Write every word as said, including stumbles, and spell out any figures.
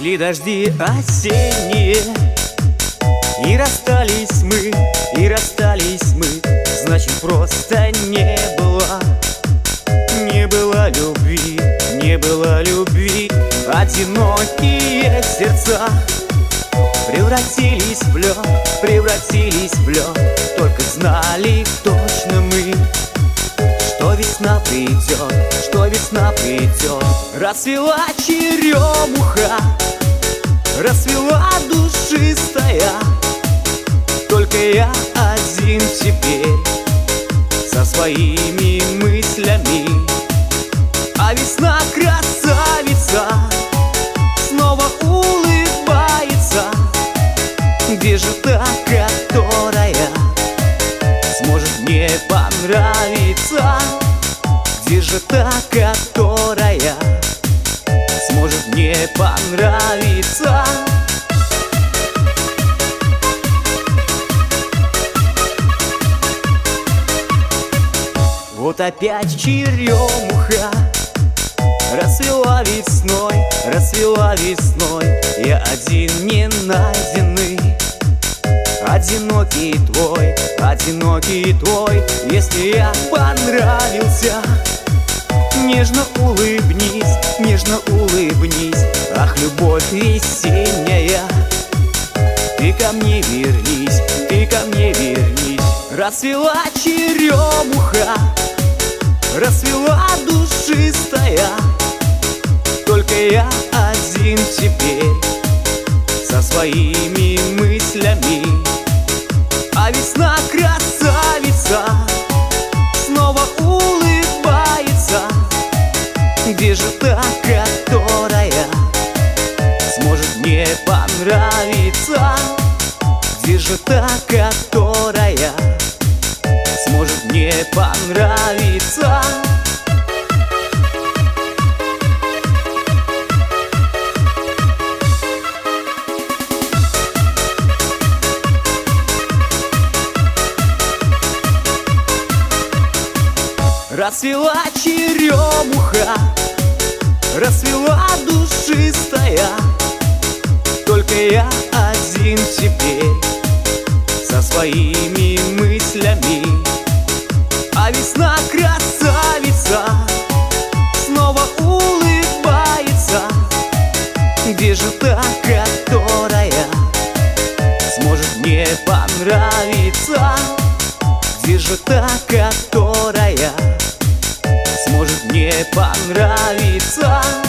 Шли дожди осенние, и расстались мы, и расстались мы. Значит, просто не было, не было любви, не было любви. Одинокие сердца превратились в лед, превратились в лед. Только знали точно мы, что весна придет, что весна придет. Расцвела черемуха, расцвела душистая. Только я один теперь со своими мыслями. А весна красавица снова улыбается. Где же та, которая сможет мне понравиться? Где же та, которая сможет мне понравиться? Вот опять черемуха расцвела весной, расцвела весной. Я один не найденный, одинокий твой, одинокий твой. Если я понравился, нежно улыбнись, нежно улыбнись. Ах, любовь весенняя, ты ко мне вернись, ты ко мне вернись. Расцвела черемуха, расцвела душистая. Только я один теперь со своими мыслями. А весна красавица снова улыбается. Где же та, которая сможет мне понравиться? Где же та, которая сможет мне понравиться? Расцвела черемуха, расцвела душистая. Только я один теперь со своими мыслями. А весна красавица снова улыбается. Где же та, которая сможет мне понравиться? Где же та, которая сможет мне понравиться?